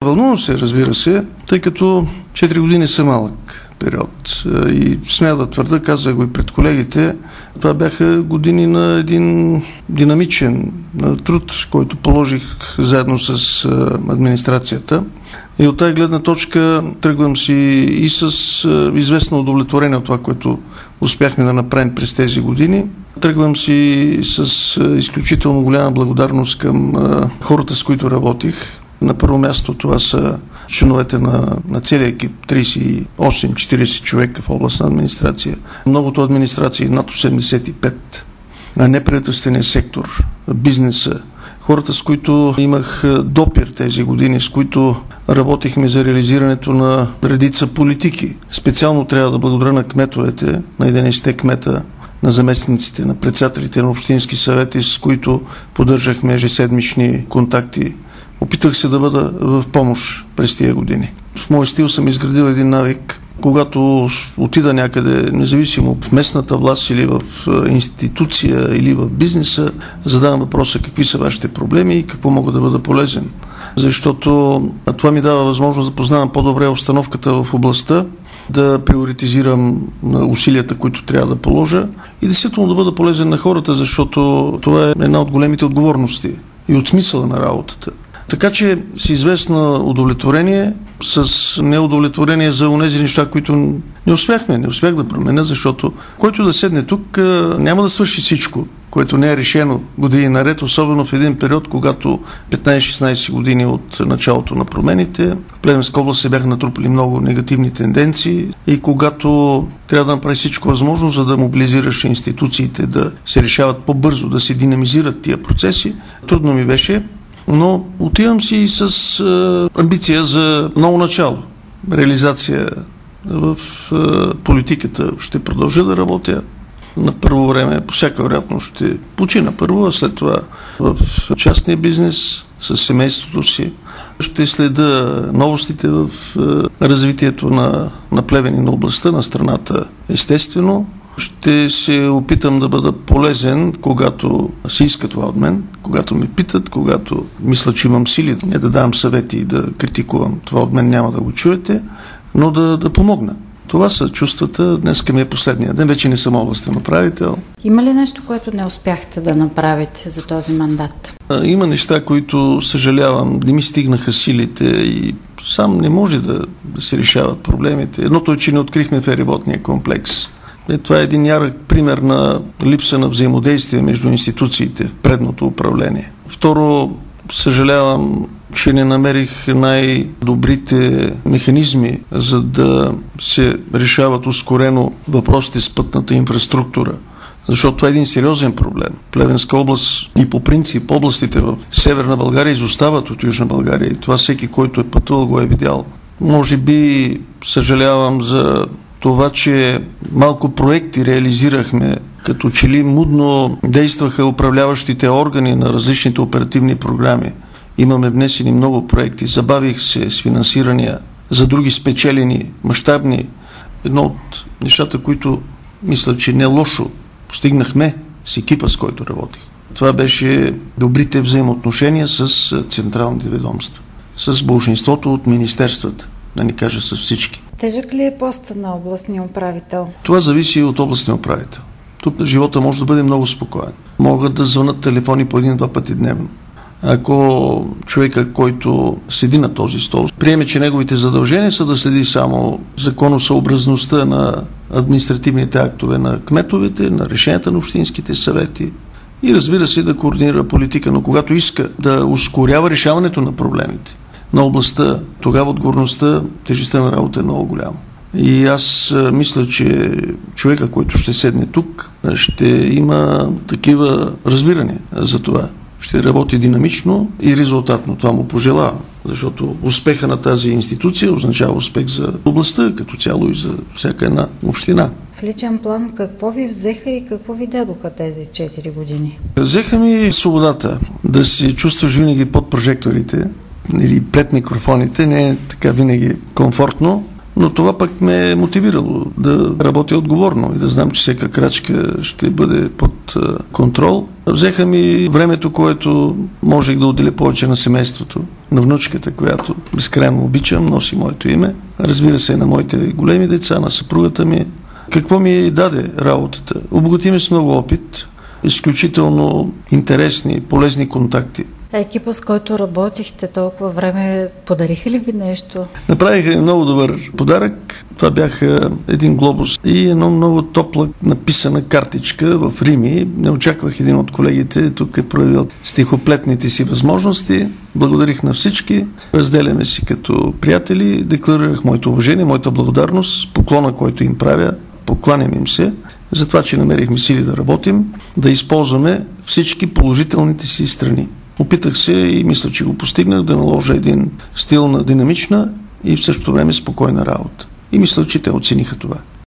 вълнувам се, разбира се, тъй като 4 години са малък период. И смея да твърда, казах го и пред колегите, това бяха години на един динамичен труд, който положих заедно с администрацията. И от тази гледна точка тръгвам си и с известно удовлетворение от това, което успяхме да направим през тези години. Тръгвам си с изключително голяма благодарност към хората, с които работих. На първо място това са членовете на целия екип, 38-40 човека в областна администрация. Многото администрации, над 85, неправителствения сектор, бизнеса, хората, с които имах допир тези години, с които работихме за реализирането на редица политики. Специално трябва да благодаря на кметовете, на 11 кмета, на заместниците, на председателите на общински съвети, с които поддържахме ежеседмични контакти. Опитах се да бъда в помощ през тия години. В моя стил съм изградил един навик, когато отида някъде, независимо в местната власт или в институция или в бизнеса, задавам въпроса какви са вашите проблеми и какво мога да бъда полезен. Защото това ми дава възможност да познавам по-добре обстановката в областта, да приоритизирам усилията, които трябва да положа и действително да бъда полезен на хората, защото това е една от големите отговорности и от смисъла на работата. Така че с известно удовлетворение, с неудовлетворение за онези неща, които не успях да променя, защото който да седне тук няма да свърши всичко, което не е решено години наред, особено в един период, когато 15-16 години от началото на промените в Плевенска област се бяха натрупали много негативни тенденции и когато трябва да направи всичко възможно, за да мобилизираш институциите да се решават по-бързо, да се динамизират тия процеси, трудно ми беше. Но отивам си и с амбиция за ново начало. Реализация в политиката ще продължа да работя. На първо време, по всяка вероятност, ще почина първо, а след това в частния бизнес с семейството си. Ще следа новостите в развитието на Плевен и на областта, на страната, естествено. Ще се опитам да бъда полезен, когато се иска това от мен, когато ме питат, когато мисля, че имам сили не да давам съвети и да критикувам. Това от мен няма да го чуете, но да помогна. Това са чувствата. Днеска ми е последния ден. Вече не съм областен управител. Има ли нещо, което не успяхте да направите за този мандат? Има неща, които съжалявам. Не ми стигнаха силите и сам не може да се решават проблемите. Едното е, че не открихме фериботния комплекс. Това е един ярък пример на липса на взаимодействие между институциите в предното управление. Второ, съжалявам, че не намерих най-добрите механизми, за да се решават ускорено въпросите с пътната инфраструктура. Защото това е един сериозен проблем. Плевенска област и по принцип областите в Северна България изостават от Южна България и това всеки, който е пътувал, го е видял. Може би съжалявам за това, че малко проекти реализирахме, като че ли мудно действаха управляващите органи на различните оперативни програми. Имаме внесени много проекти, забавих се с финансирания за други спечелени, мащабни. Едно от нещата, които мисля, че не лошо постигнахме с екипа, с който работих. Това беше добрите взаимоотношения с централните ведомства, с болшинството от министерствата, да не кажа с всички. Тежък ли е поста на областния управител? Това зависи от областния управител. Тук живота може да бъде много спокоен. Могат да звънат телефони по 1-2 пъти дневно. Ако човека, който седи на този стол, приеме, че неговите задължения са да следи само законосъобразността на административните актове на кметовете, на решенията на общинските съвети и разбира се да координира политика, но когато иска да ускорява решаването на проблемите на областта, тогава отговорността, тежестта на работа е много голяма. И аз мисля, че човека, който ще седне тук, ще има такива разбирания за това. Ще работи динамично и резултатно. Това му пожелава, защото успеха на тази институция означава успех за областта като цяло и за всяка една община. В личен план какво ви взеха и какво ви дадоха тези 4 години? Взеха ми свободата да се чувстваш винаги под прожекторите или пред микрофоните. Не е така винаги комфортно, но това пък ме е мотивирало да работя отговорно и да знам, че всяка крачка ще бъде под контрол. Взеха ми времето, което можех да отделя повече на семейството. на внучката, която безкрайно обичам, носи моето име. Разбира се, на моите големи деца, на съпругата ми. Какво ми даде работата? Обогати ме с много опит, изключително интересни, полезни контакти. Екипа, с който работихте толкова време, подариха ли ви нещо? Направиха много добър подарък. Това бяха един глобус и едно много топла написана картичка в Рими. Не очаквах един от колегите. Тук е проявил стихоплетните си възможности. Благодарих на всички. Разделяме си като приятели. Декларирах моето уважение, моята благодарност, поклона, който им правя. Покланям им се за това, че намерихме сили да работим, да използваме всички положителните си страни. Опитах се и мисля, че го постигнах, да наложа един стил на динамична и в същото време спокойна работа. И мисля, че те оцениха това.